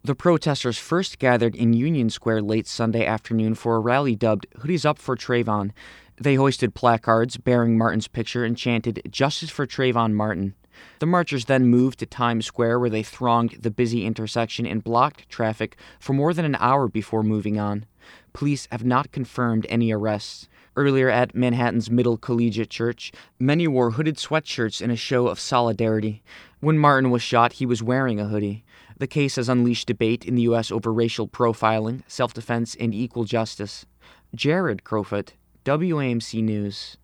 The protesters first gathered in Union Square late Sunday afternoon for a rally dubbed Hoodies Up for Trayvon. They hoisted placards bearing Martin's picture and chanted, "Justice for Trayvon Martin." The marchers then moved to Times Square, where they thronged the busy intersection and blocked traffic for more than an hour before moving on. Police have not confirmed any arrests. Earlier at Manhattan's Middle Collegiate Church, many wore hooded sweatshirts in a show of solidarity. When Martin was shot, he was wearing a hoodie. The case has unleashed debate in the U.S. over racial profiling, self-defense, and equal justice. Jared Crowfoot, WAMC News.